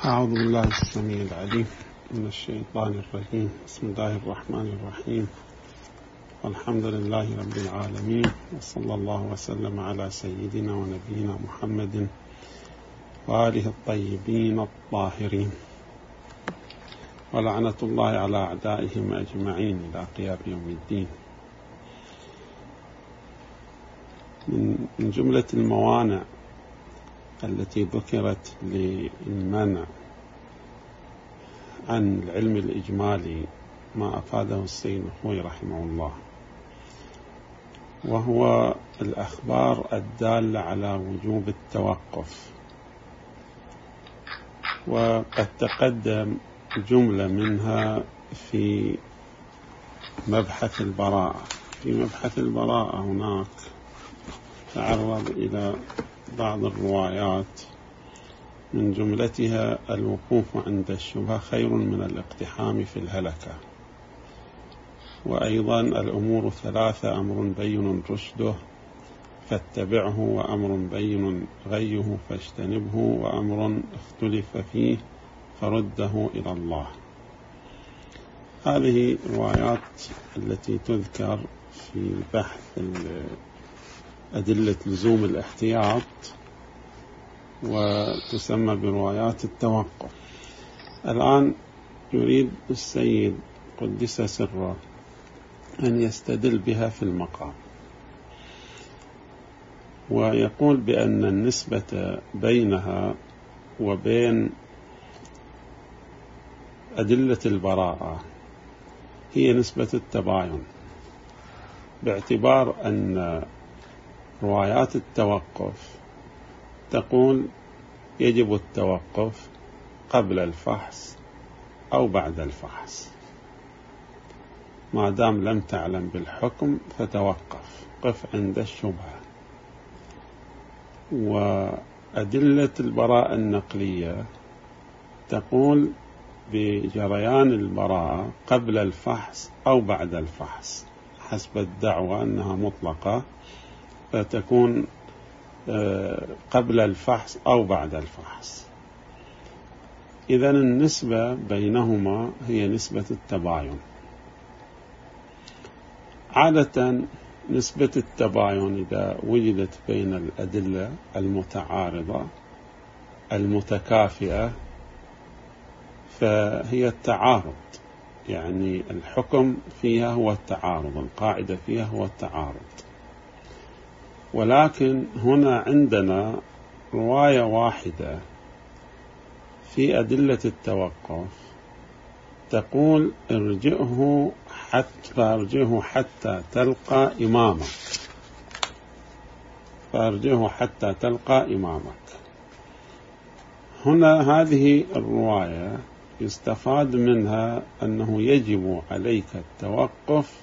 أعوذ بالله السميع العليم من الشيطان الرجيم. بسم الله الرحمن الرحيم، والحمد لله رب العالمين، وصلى الله وسلم على سيدنا ونبينا محمد وآله الطيبين الطاهرين، ولعنة الله على أعدائهم أجمعين إلى قيام يوم الدين. من جملة الموانع التي ذكرت للمنع عن العلم الإجمالي ما أفاده السيد الخوئي رحمه الله، وهو الأخبار الدالة على وجوب التوقف. وقد تقدم جملة منها في مبحث البراءة. في مبحث البراءة هناك تعرض إلى بعض الروايات، من جملتها الوقوف عند الشبهة خير من الاقتحام في الهلكة، وأيضا الأمور ثلاثة: أمر بين رشده فاتبعه، وأمر بين غيه فاجتنبه، وأمر اختلف فيه فرده إلى الله. هذه الروايات التي تذكر في بحث أدلة لزوم الاحتياط، وتسمى بروايات التوقف. الآن يريد السيد قدس سره أن يستدل بها في المقام، ويقول بأن النسبة بينها وبين أدلة البراءة هي نسبة التباين، باعتبار أن روايات التوقف تقول يجب التوقف قبل الفحص أو بعد الفحص، ما دام لم تعلم بالحكم فتوقف، قف عند الشبهة. وأدلة البراءة النقلية تقول بجريان البراءة قبل الفحص أو بعد الفحص، حسب الدعوة أنها مطلقة، فتكون قبل الفحص أو بعد الفحص. إذن النسبة بينهما هي نسبة التباين. عادة نسبة التباين إذا وجدت بين الأدلة المتعارضة المتكافئة فهي التعارض، يعني الحكم فيها هو التعارض، القاعدة فيها هو التعارض. ولكن هنا عندنا رواية واحدة في أدلة التوقف تقول ارجعه حتى تلقى إمامك، فارجعه حتى تلقى إمامك. هنا هذه الرواية يستفاد منها أنه يجب عليك التوقف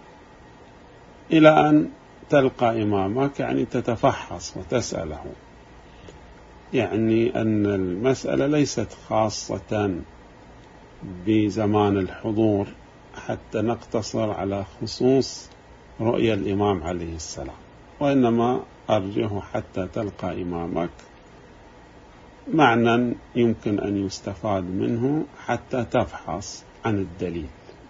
إلى أن تلقى إمامك، يعني تتفحص وتسأله، يعني أن المسألة ليست خاصة بزمان الحضور حتى نقتصر على خصوص رؤية الإمام عليه السلام، وإنما أرجه حتى تلقى إمامك معنى يمكن أن يستفاد منه حتى تفحص عن الدليل.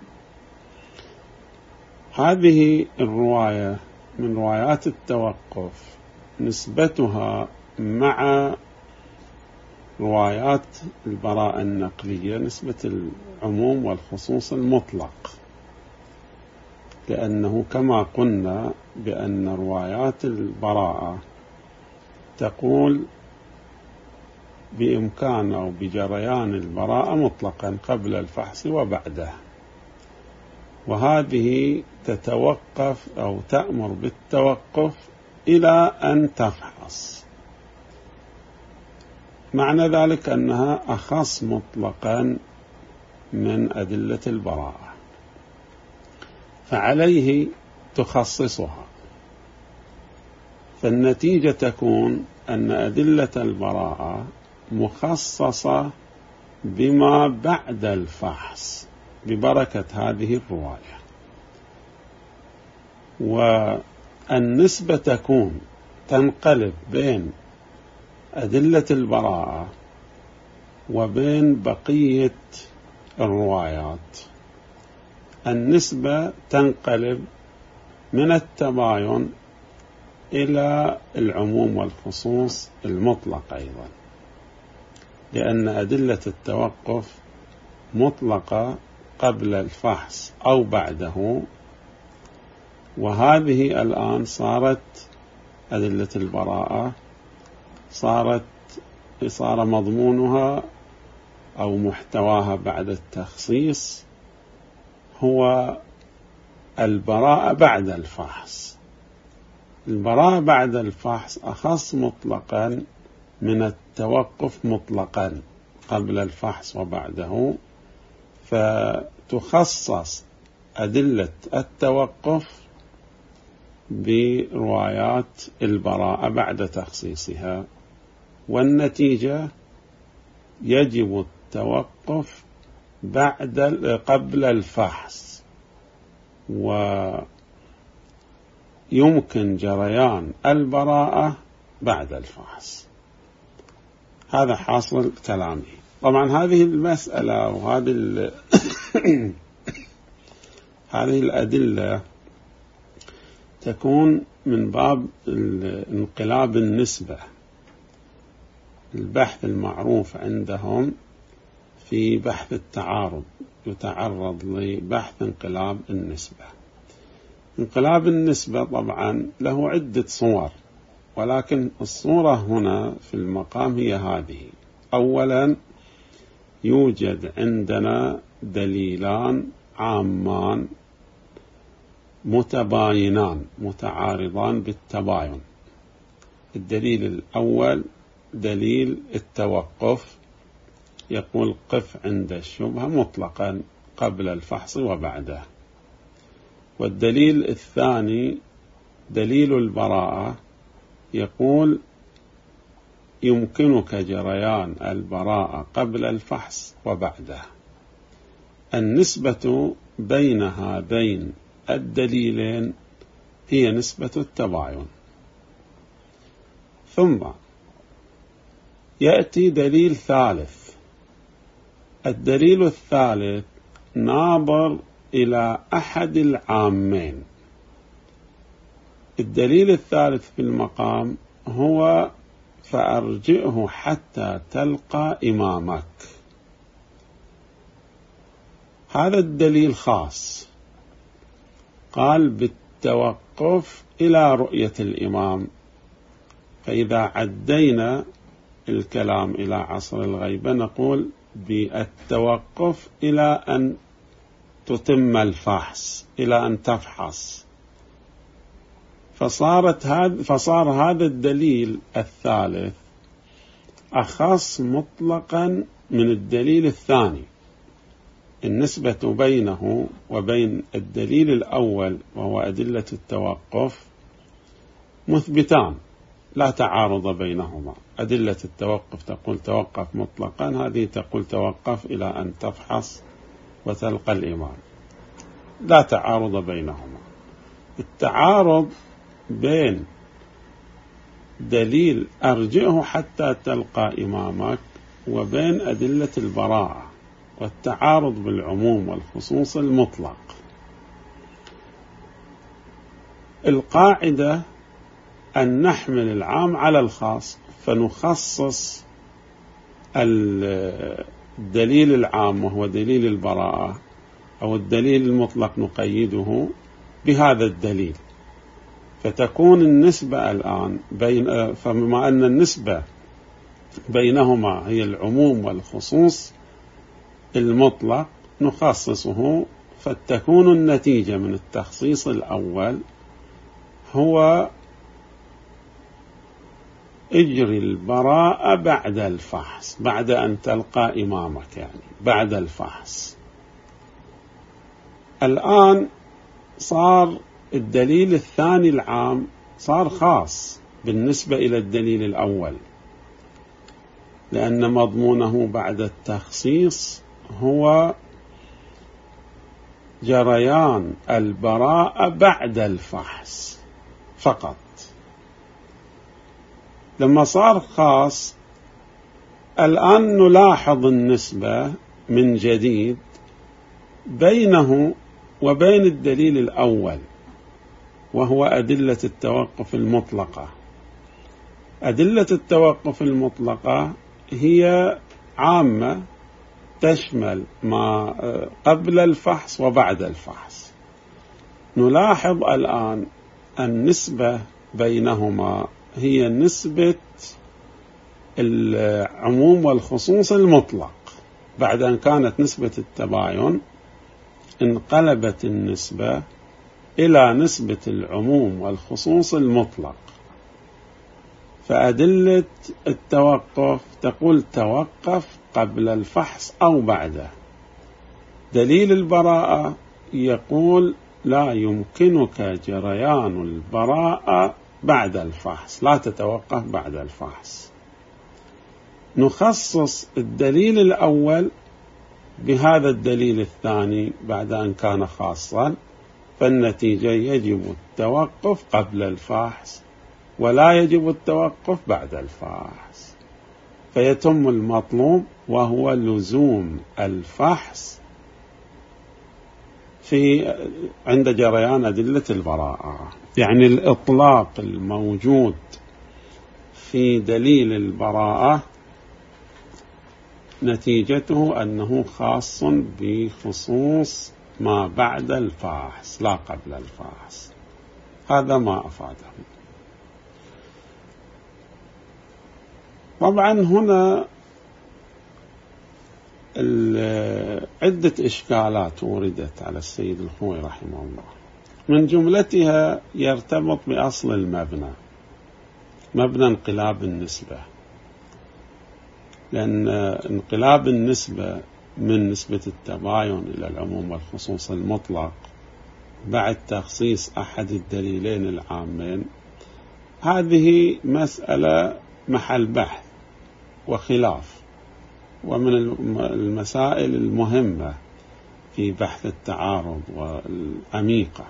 هذه الرواية من روايات التوقف نسبتها مع روايات البراءة النقلية نسبة العموم والخصوص المطلق، لأنه كما قلنا بأن روايات البراءة تقول بإمكان أو بجريان البراءة مطلقا قبل الفحص وبعده، وهذه تتوقف أو تأمر بالتوقف إلى أن تفحص. معنى ذلك أنها أخص مطلقا من أدلة البراءة، فعليه تخصصها. فالنتيجة تكون أن أدلة البراءة مخصصة بما بعد الفحص ببركة هذه الرواية، والنسبة تنقلب بين أدلة البراءة وبين بقية الروايات. النسبة تنقلب من التباين إلى العموم والخصوص المطلق أيضا، لأن أدلة التوقف مطلقة قبل الفحص أو بعده، وهذه الآن صارت أدلة البراءة صار مضمونها أو محتواها بعد التخصيص هو البراءة بعد الفحص. البراءة بعد الفحص أخص مطلقا من التوقف مطلقا قبل الفحص وبعده، فتخصص أدلة التوقف بروايات البراءة بعد تخصيصها، والنتيجة يجب التوقف قبل الفحص، ويمكن جريان البراءة بعد الفحص. هذا حاصل كلامي. طبعا هذه المسألة وهذه هذه الأدلة تكون من باب انقلاب النسبة، البحث المعروف عندهم في بحث التعارض يتعرض لبحث انقلاب النسبة. انقلاب النسبة طبعا له عدة صور، ولكن الصورة هنا في المقام هي هذه. أولا، يوجد عندنا دليلان عامان متباينان متعارضان بالتباين. الدليل الأول دليل التوقف، يقول قف عند الشبهة مطلقا قبل الفحص وبعده. والدليل الثاني دليل البراءة، يقول يمكنك جريان البراءة قبل الفحص وبعده. النسبة بين هذين الدليلين هي نسبة التباين. ثم يأتي دليل ثالث. الدليل الثالث ناظر إلى أحد العامين. الدليل الثالث في المقام هو فأرجئه حتى تلقى إمامك. هذا الدليل خاص، قال بالتوقف إلى رؤية الإمام. فإذا عدينا الكلام إلى عصر الغيبة نقول بالتوقف إلى أن تتم الفحص، إلى أن تفحص. فصار هذا الدليل الثالث أخص مطلقا من الدليل الثاني. النسبة بينه وبين الدليل الأول وهو أدلة التوقف مثبتان، لا تعارض بينهما. أدلة التوقف تقول توقف مطلقا، هذه تقول توقف إلى أن تفحص وتلقى الإمام، لا تعارض بينهما. التعارض بين دليل أرجئه حتى تلقى إمامك وبين أدلة البراءة، والتعارض بالعموم والخصوص المطلق. القاعدة أن نحمل العام على الخاص، فنخصص الدليل العام وهو دليل البراءة أو الدليل المطلق نقيده بهذا الدليل، فتكون النسبة الآن فبما أن النسبة بينهما هي العموم والخصوص المطلق نخصصه، فتكون النتيجة من التخصيص الأول هو اجري البراءة بعد الفحص، بعد أن تلقى إمامك، يعني بعد الفحص. الآن صار الدليل الثاني العام صار خاص بالنسبة إلى الدليل الأول، لأن مضمونه بعد التخصيص هو جريان البراءة بعد الفحص فقط. لما صار خاص الآن نلاحظ النسبة من جديد بينه وبين الدليل الأول، وهو أدلة التوقف المطلقة. أدلة التوقف المطلقة هي عامة، تشمل ما قبل الفحص وبعد الفحص. نلاحظ الآن النسبة بينهما هي نسبة العموم والخصوص المطلق. بعد أن كانت نسبة التباين، انقلبت النسبة إلى نسبة العموم والخصوص المطلق. فأدلة التوقف تقول توقف قبل الفحص أو بعده. دليل البراءة يقول لا يمكنك جريان البراءة بعد الفحص، لا تتوقف بعد الفحص. نخصص الدليل الأول بهذا الدليل الثاني بعد أن كان خاصا، فالنتيجة يجب التوقف قبل الفحص ولا يجب التوقف بعد الفحص، فيتم المطلوب وهو لزوم الفحص عند جريان أدلة البراءة. يعني الإطلاق الموجود في دليل البراءة نتيجته أنه خاص بخصوص ما بعد الفحص لا قبل الفحص. هذا ما أفاده. طبعا هنا عدة إشكالات وردت على السيد الخوئي رحمه الله، من جملتها يرتبط بأصل المبنى، مبنى انقلاب النسبة. لأن انقلاب النسبة من نسبة التباين إلى العموم والخصوص المطلق بعد تخصيص أحد الدليلين العامين، هذه مسألة محل بحث وخلاف، ومن المسائل المهمة في بحث التعارض والعميقة.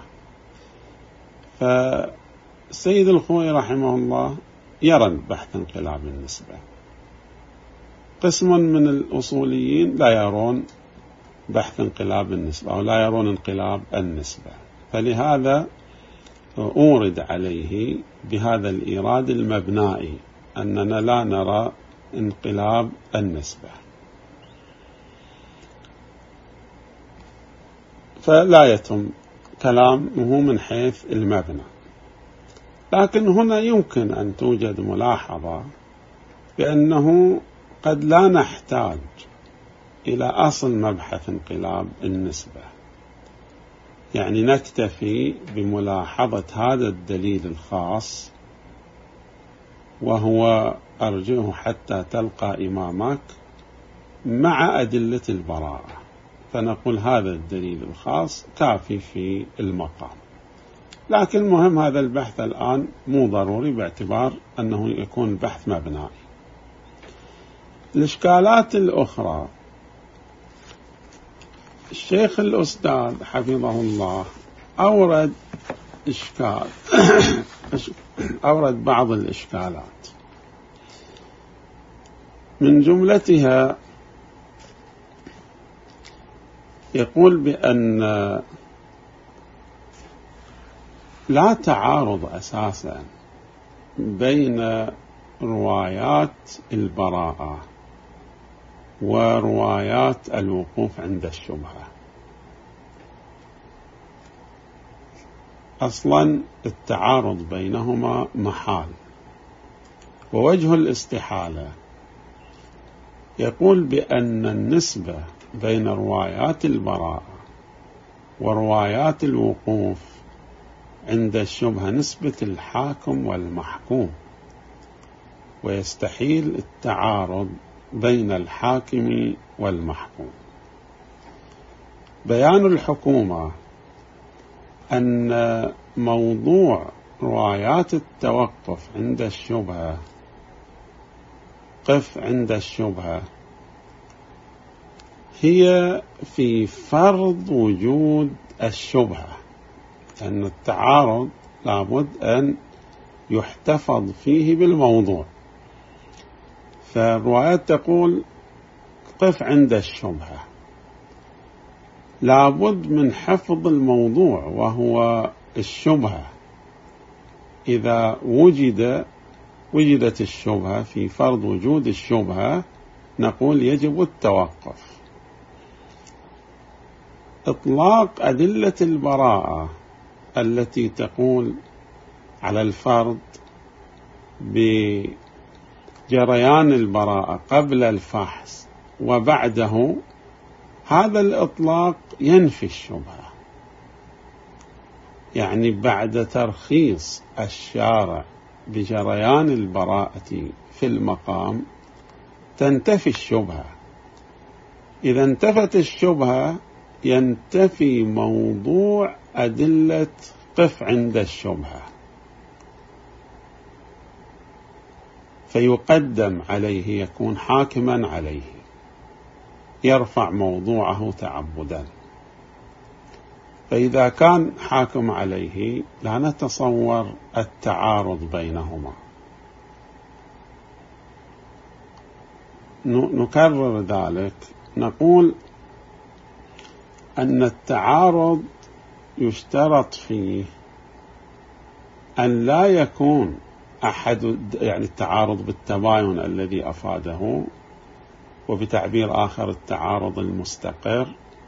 فالسيد الخوئي رحمه الله يرى بحث انقلاب النسبة. قسم من الأصوليين لا يرون بحث انقلاب النسبة أو لا يرون انقلاب النسبة، فلهذا أورد عليه بهذا الإيراد المبنائي أننا لا نرى انقلاب النسبة، فلا يتم كلامه من حيث المبنى. لكن هنا يمكن أن توجد ملاحظة بأنه قد لا نحتاج إلى أصل مبحث انقلاب النسبة، يعني نكتفي بملاحظة هذا الدليل الخاص، وهو أرجوه حتى تلقى إمامك مع أدلة البراءة، فنقول هذا الدليل الخاص كافي في المقام. لكن مهم هذا البحث الآن مو ضروري باعتبار أنه يكون بحث مبنائي. الإشكالات الأخرى، الشيخ الأستاذ حفظه الله أورد إشكال أورد بعض الإشكالات، من جملتها يقول بأن لا تعارض أساسا بين روايات البراءة وروايات الوقوف عند الشبهة. أصلا التعارض بينهما محال، ووجه الاستحالة يقول بأن النسبة بين روايات البراءة وروايات الوقوف عند الشبهة نسبة الحاكم والمحكوم، ويستحيل التعارض بين الحاكم والمحكوم. بيان الحكومة أن موضوع روايات التوقف عند الشبهة، قف عند الشبهة، هي في فرض وجود الشبهة، أن التعارض لابد أن يحتفظ فيه بالموضوع. فالروايات تقول قف عند الشبهة. لابد من حفظ الموضوع وهو الشبهة. إذا وجدت الشبهة، في فرض وجود الشبهة نقول يجب التوقف. إطلاق أدلة البراءة التي تقول على الفرض بجريان البراءة قبل الفحص وبعده، هذا الإطلاق ينفي الشبهة. يعني بعد ترخيص الشارع بجريان البراءة في المقام تنتفي الشبهة. إذا انتفت الشبهة ينتفي موضوع أدلة قف عند الشبهة، فيقدم عليه، يكون حاكما عليه، يرفع موضوعه تعبدا. فإذا كان حاكم عليه لا نتصور التعارض بينهما. نكرر ذلك، نقول أن التعارض يشترط فيه أن لا يكون أحد، يعني التعارض بالتباين الذي أفاده، وبتعبير آخر التعارض المستقر.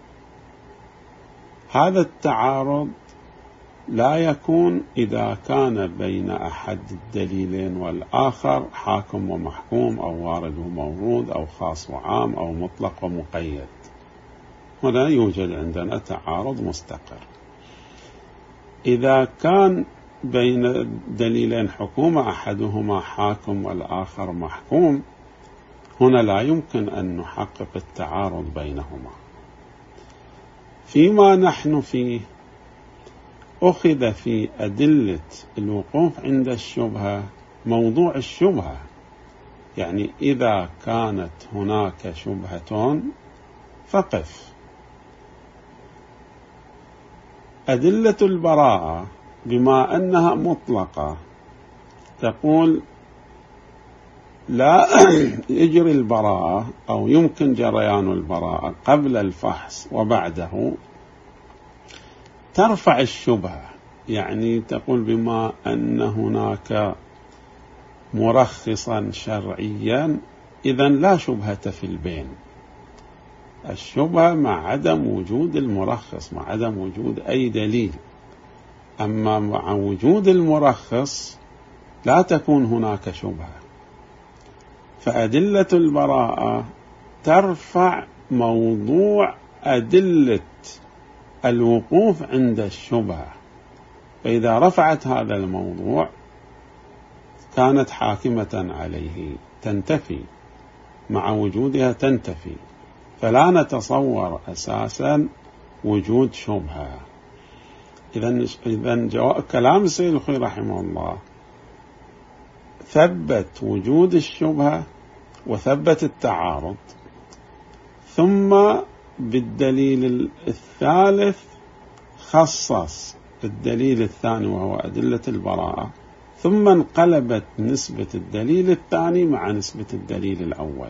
هذا التعارض لا يكون إذا كان بين أحد الدليلين والآخر حاكم ومحكوم، أو وارد ومورود، أو خاص وعام، أو مطلق ومقيد. هنا يوجد عندنا تعارض مستقر. إذا كان بين دليلين حكومة، أحدهما حاكم والآخر محكوم، هنا لا يمكن أن نحقق التعارض بينهما. فيما نحن فيه أخذ في أدلة الوقوف عند الشبهة موضوع الشبهة. يعني إذا كانت هناك شبهة فقف. أدلة البراءة بما أنها مطلقة تقول لا يجري البراءة أو يمكن جريان البراءة قبل الفحص وبعده، ترفع الشبهة. يعني تقول بما أن هناك مرخصا شرعيا إذن لا شبهة في البين. الشبهة مع عدم وجود المرخص، مع عدم وجود أي دليل. أما مع وجود المرخص لا تكون هناك شبهة. فأدلة البراءة ترفع موضوع أدلة الوقوف عند الشبهة. فإذا رفعت هذا الموضوع كانت حاكمة عليه، تنتفي، مع وجودها تنتفي. فلا نتصور أساسا وجود شبهة. إذن كلام السيد الخوئي رحمه الله ثبت وجود الشبهة وثبت التعارض، ثم بالدليل الثالث خصص الدليل الثاني وهو أدلة البراءة، ثم انقلبت نسبة الدليل الثاني مع نسبة الدليل الأول.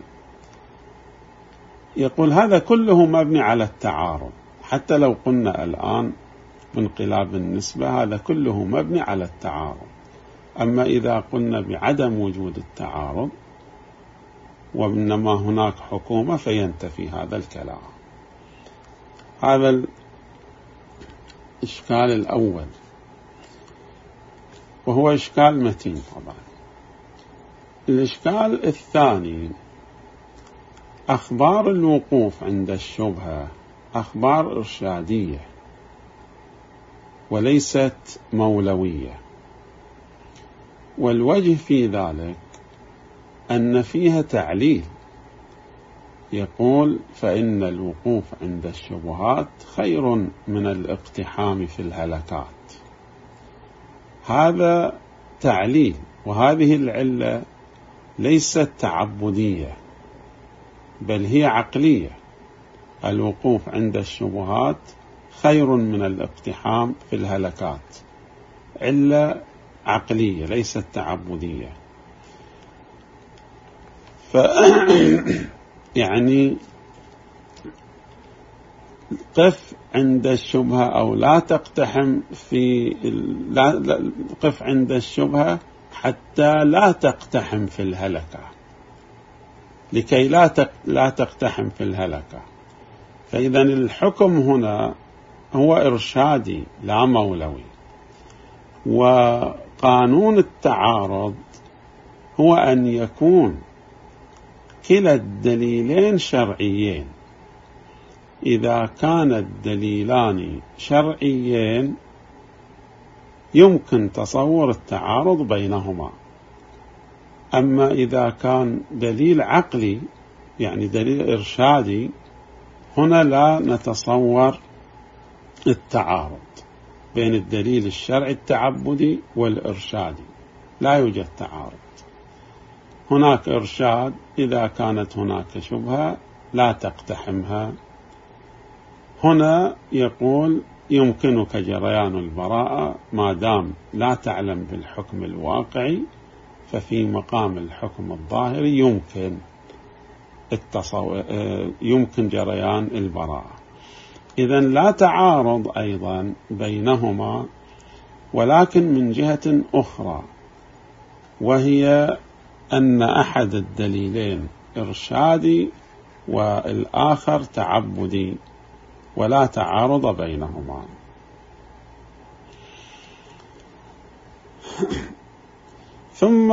يقول هذا كله مبني على التعارض. حتى لو قلنا الآن بانقلاب النسبة، هذا كله مبني على التعارض. أما إذا قلنا بعدم وجود التعارض وإنما هناك حكومة فينتفي هذا الكلام. هذا الإشكال الأول، وهو إشكال متين طبعا. الإشكال الثاني، أخبار الوقوف عند الشبهة أخبار إرشادية وليست مولوية. والوجه في ذلك أن فيها تعليل. يقول فإن الوقوف عند الشبهات خير من الاقتحام في الهلكات. هذا تعليل، وهذه العلة ليست تعبدية بل هي عقلية. الوقوف عند الشبهات خير من الاقتحام في الهلكات، علة عقلية ليست تعبدية. يعني قف عند الشبهة أو لا تقتحم قف عند الشبهة حتى لا تقتحم في الهلكة، لكي لا تقتحم في الهلكة. فإذا الحكم هنا هو إرشادي لا مولوي، وقانون التعارض هو أن يكون كلا الدليلين شرعيين. إذا كان الدليلان شرعيين يمكن تصور التعارض بينهما. أما إذا كان دليل عقلي يعني دليل إرشادي، هنا لا نتصور التعارض بين الدليل الشرعي التعبدي والإرشادي، لا يوجد تعارض. هناك إرشاد إذا كانت هناك شبهة لا تقتحمها. هنا يقول يمكنك جريان البراءة ما دام لا تعلم بالحكم الواقعي، ففي مقام الحكم الظاهري يمكن جريان البراءة. إذن لا تعارض أيضا بينهما، ولكن من جهة أخرى، وهي أن أحد الدليلين إرشادي والآخر تعبدي، ولا تعارض بينهما. ثم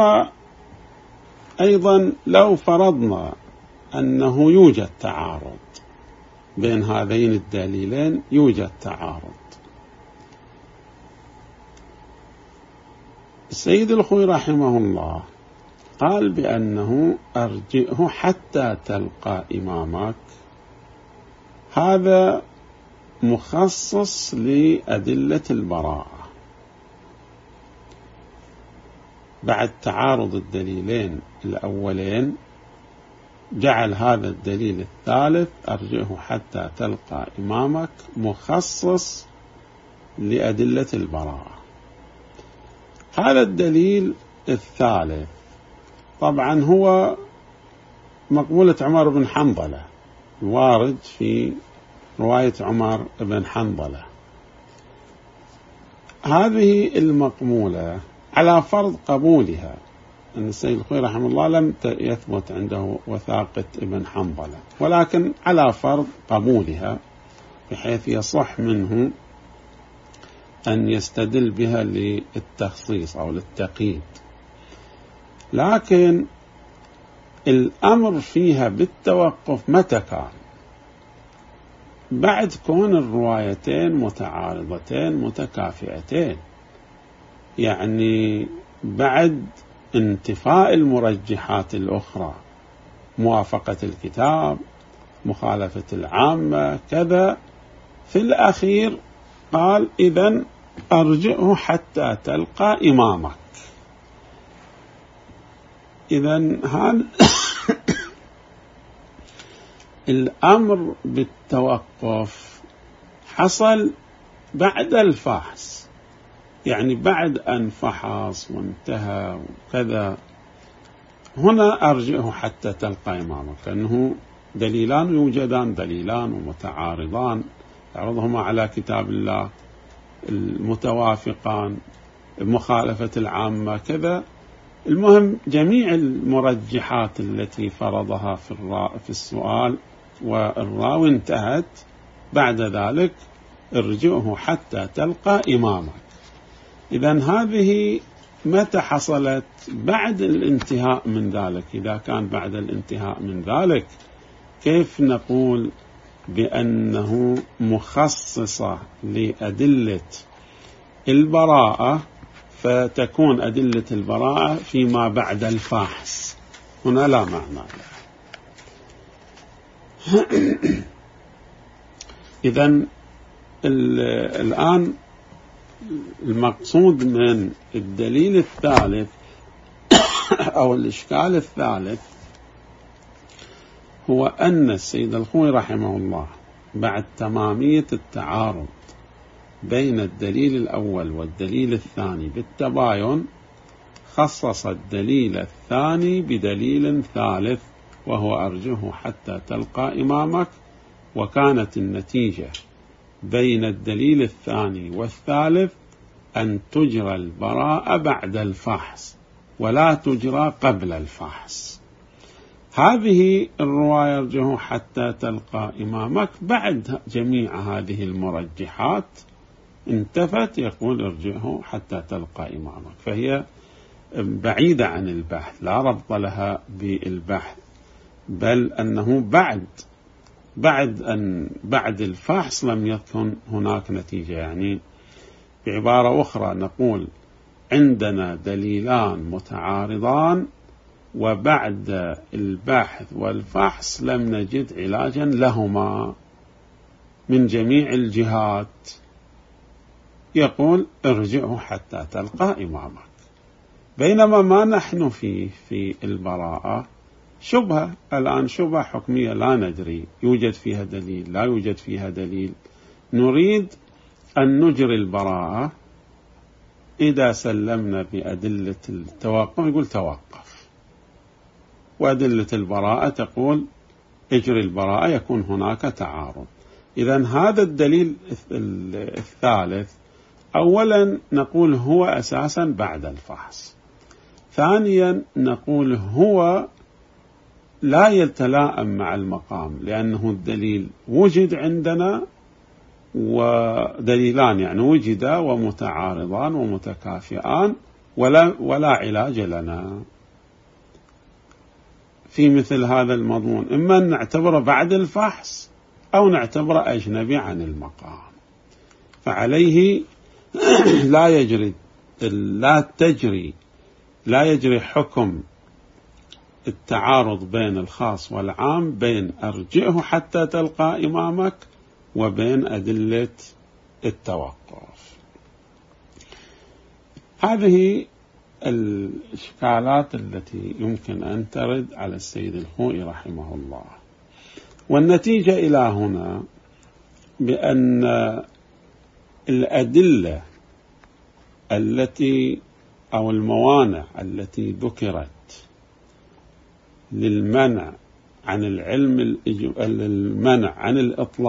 أيضا لو فرضنا أنه يوجد تعارض بين هذين الدليلين، يوجد تعارض، السيد الخوئي رحمه الله قال بأنه أرجئه حتى تلقى إمامك. هذا مخصص لأدلة البراءة. بعد تعارض الدليلين الأولين جعل هذا الدليل الثالث أرجئه حتى تلقى إمامك مخصص لأدلة البراءة. هذا الدليل الثالث طبعا هو مقولة عمر بن حنظلة، الوارد في رواية عمر بن حنظلة. هذه المقولة على فرض قبولها، أن السيد الخوئي رحمه الله لم يثبت عنده وثاقة ابن حنظلة، ولكن على فرض قبولها بحيث يصح منه أن يستدل بها للتخصيص أو للتقييد. لكن الأمر فيها بالتوقف متى كان؟ بعد كون الروايتين متعارضتين متكافئتين، يعني بعد انتفاء المرجحات الأخرى، موافقة الكتاب، مخالفة العامة، كذا. في الأخير قال إذن أرجئه حتى تلقى إمامك. إذن هذا الأمر بالتوقف حصل بعد الفحص، يعني بعد أن فحص وانتهى وكذا. هنا أرجئه حتى تلقى إمامك، لأنه دليلان يوجدان، دليلان ومتعارضان يعرضهما على كتاب الله، المتوافقان، مخالفة العامة، كذا. المهم جميع المرجحات التي فرضها في السؤال والراوي انتهت. بعد ذلك ارجئه حتى تلقى إمامك. إذن هذه متى حصلت؟ بعد الانتهاء من ذلك. إذا كان بعد الانتهاء من ذلك، كيف نقول بأنه مخصصة لأدلة البراءة، فتكون أدلة البراءة فيما بعد الفحص؟ هنا لا معنى له. إذن الآن المقصود من الدليل الثالث أو الإشكال الثالث هو أن السيد الخوئي رحمه الله بعد تمامية التعارض بين الدليل الأول والدليل الثاني بالتباين، خصص الدليل الثاني بدليل ثالث وهو أرجه حتى تلقى إمامك. وكانت النتيجة بين الدليل الثاني والثالث أن تجرى البراءة بعد الفحص ولا تجرى قبل الفحص. هذه الرواية أرجه حتى تلقى إمامك بعد جميع هذه المرجحات انتفت، يقول ارجعه حتى تلقى إمامك، فهي بعيدة عن البحث، لا ربط لها بالبحث، بل أنه بعد الفحص لم يكن هناك نتيجة. يعني بعبارة أخرى نقول عندنا دليلان متعارضان وبعد البحث والفحص لم نجد علاجا لهما من جميع الجهات، يقول ارجعه حتى تلقى إمامك. بينما ما نحن فيه في البراءة شبهة، الآن شبهة حكمية لا ندري يوجد فيها دليل لا يوجد فيها دليل، نريد أن نجري البراءة. إذا سلمنا بأدلة التوقف يقول توقف، وأدلة البراءة تقول اجري البراءة، يكون هناك تعارض. إذن هذا الدليل الثالث أولا نقول هو أساسا بعد الفحص، ثانيا نقول هو لا يتلائم مع المقام، لأنه الدليل وجد عندنا ودليلان يعني وجدا ومتعارضان ومتكافئان ولا علاج لنا في مثل هذا المضمون، إما أن نعتبره بعد الفحص أو نعتبره أجنبي عن المقام. فعليه لا يجري حكم التعارض بين الخاص والعام، بين أرجعه حتى تلقى إمامك وبين أدلة التوقف. هذه الإشكالات التي يمكن أن ترد على السيد الخوئي رحمه الله. والنتيجة إلى هنا بأن الأدلة التي أو الموانع التي ذكرت للمنع عن المنع عن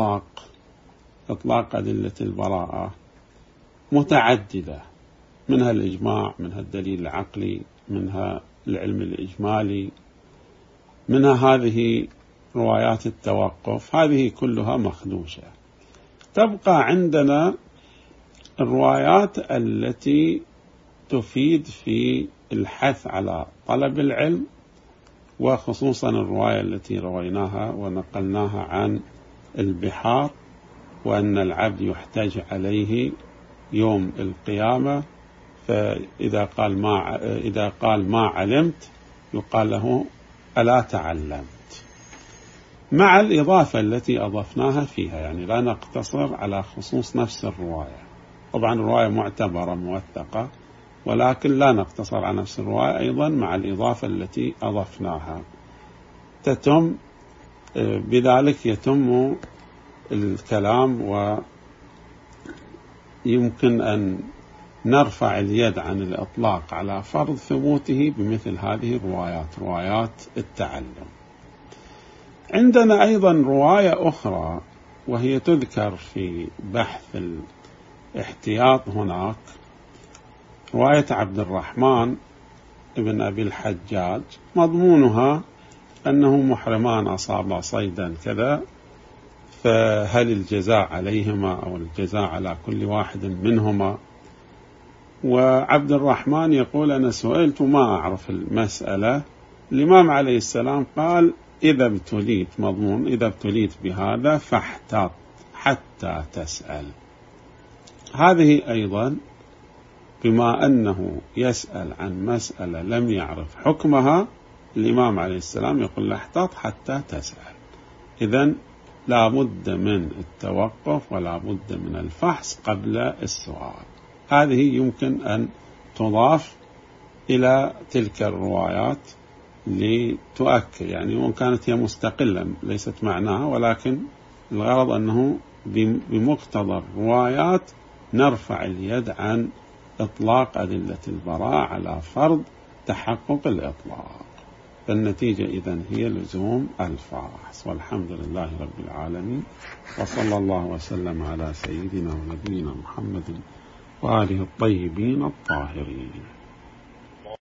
إطلاق أدلة البراءة متعددة، منها الإجماع، منها الدليل العقلي، منها العلم الإجمالي، منها هذه روايات التوقف، هذه كلها مخدوشة. تبقى عندنا الروايات التي تفيد في الحث على طلب العلم، وخصوصا الرواية التي رويناها ونقلناها عن البحار، وأن العبد يحتج عليه يوم القيامة، فإذا قال ما علمت يقال له ألا تعلمت، مع الإضافة التي أضفناها فيها، يعني لا نقتصر على خصوص نفس الرواية. طبعا الرواية معتبرة موثقة، ولكن لا نقتصر على نفس الرواية أيضا مع الإضافة التي أضفناها. بذلك يتم الكلام، ويمكن أن نرفع اليد عن الإطلاق على فرض ثبوته بمثل هذه الروايات، روايات التعلم. عندنا أيضا رواية أخرى وهي تذكر في بحث الاحتياط هناك، رواية عبد الرحمن ابن أبي الحجاج، مضمونها أنه محرمان أصابا صيدا كذا، فهل الجزاء عليهما أو الجزاء على كل واحد منهما؟ وعبد الرحمن يقول أنا سئلت وما أعرف المسألة. الإمام عليه السلام قال إذا ابتليت، مضمون إذا ابتليت بهذا فاحتاط حتى تسأل. هذه أيضا بما أنه يسأل عن مسألة لم يعرف حكمها، الإمام عليه السلام يقول له احتاط حتى تسأل. إذن لا بد من التوقف ولا بد من الفحص قبل السؤال. هذه يمكن أن تضاف إلى تلك الروايات لتؤكد، يعني وإن كانت هي مستقلة ليست معناها، ولكن الغرض أنه بمقتضى الروايات نرفع اليد عن إطلاق أدلة البراءة على فرض تحقق الإطلاق. النتيجة إذن هي لزوم الفحص. والحمد لله رب العالمين، وصلى الله وسلم على سيدنا ونبينا محمد وآله الطيبين الطاهرين.